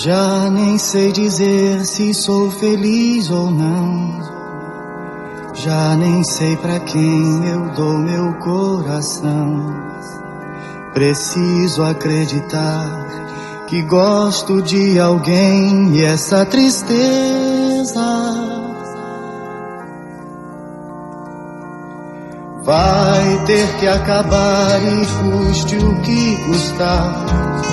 Já nem sei dizer se sou feliz ou não. Já nem sei pra quem eu dou meu coração. Preciso acreditar que gosto de alguém e essa tristeza vai ter que acabar e custe o que custar.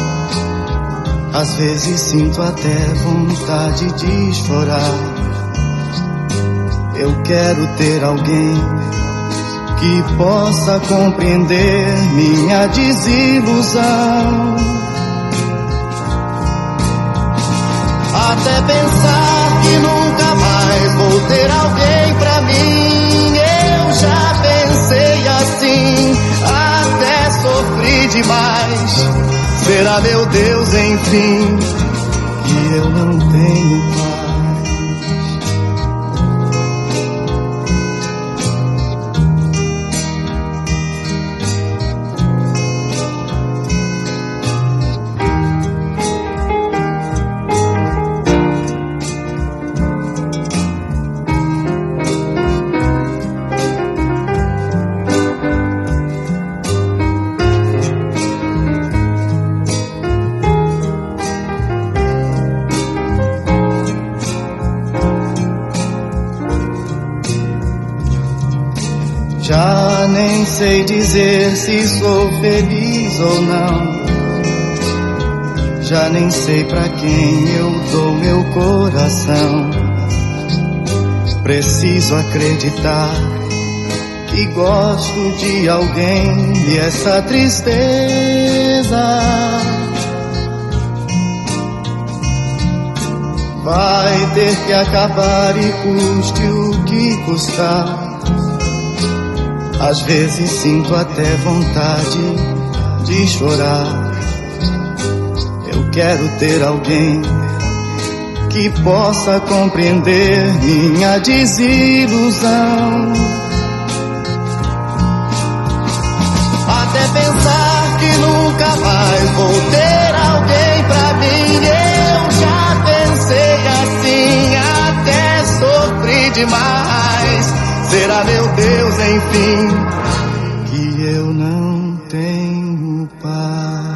Às vezes sinto até vontade de chorar. Eu quero ter alguém que possa compreender minha desilusão. Até pensar que nunca mais vou ter alguém pra mim. Eu já pensei assim, até sofri demais. Será, meu Deus, enfim, que eu não tenho paz. Já nem sei dizer se sou feliz ou não. Já nem sei pra quem eu dou meu coração. Preciso acreditar que gosto de alguém e essa tristeza vai ter que acabar e custe o que custar. Às vezes sinto até vontade de chorar. Eu quero ter alguém que possa compreender minha desilusão. Até pensar que nunca mais vou ter alguém pra mim. Eu já pensei assim, até sofri demais. Será, meu Deus, enfim, que eu não tenho paz.